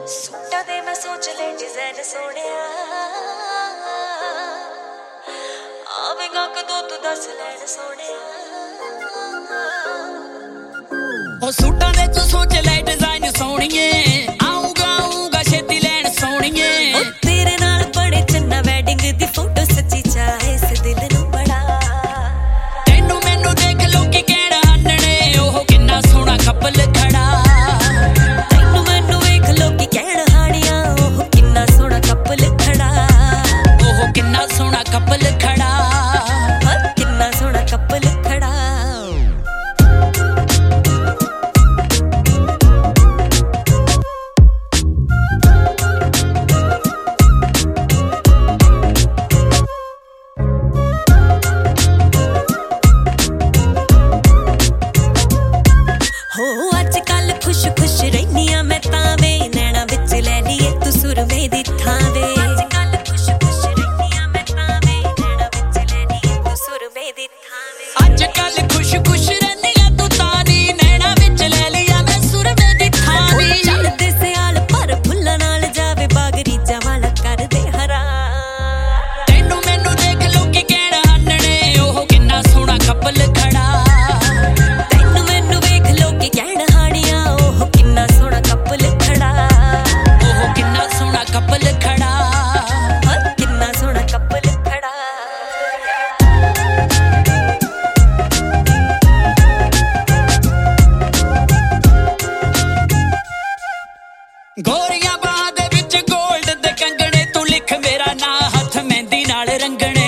सूटा दे मैं सोच ले डिजाइन सोहणिया आवेगा कदों तू दस लैन सोहणिया ओ सूटा दे तू सोच ले डिजाइन सोहणिए आऊंगा आऊंगा छेती लैन सोहणिए ओ तेरे नाल बड़े चन्ना वेडिंग दी फोटो सच्ची चाहे इस दिल नू बड़ा तैनू मैनू देख लोकी कहण हन्नणे ओह किन्ना सोहना कपल खड़ा तैनू मैनू वेख लोकी कहण हाणिया ओह किन्ना सोहना कपल खड़ा ओह किन्ना सोहना कपल खड़ा किन्ना सोहना कपल खड़ा हो अजकल खुश खुश रहनिया मैं तावे नैना विच ले लिए तू सुरमे दी थावे अजकल खुश खुश रहनिया मैं तावे नैना विच ले लिए तू सुरमे दी थावे अजकल खुश खुश रहनिया तू तानी नैना विच ले लिया मैं सुरमे दी थानी चलदे सियाल पर फुल्लां नाल जावे बागरी जवाल कर दे हरा तैनू मैनू देख लोकी कहण हन्नणे ओह किन्ना सोहना कपल खड़ा तैनू मैनू वेख लोकी कहण हाणिया ओह किन्ना सोहना कपल खड़ा ओह किन्ना सोहना कपल खड़ा किन्ना सोहना कपल खड़ा गोरियां बाहां दे विच गोल्ड दे कंगणे तू लिख मेरा नां हथ मेहंदी नाल रंगणे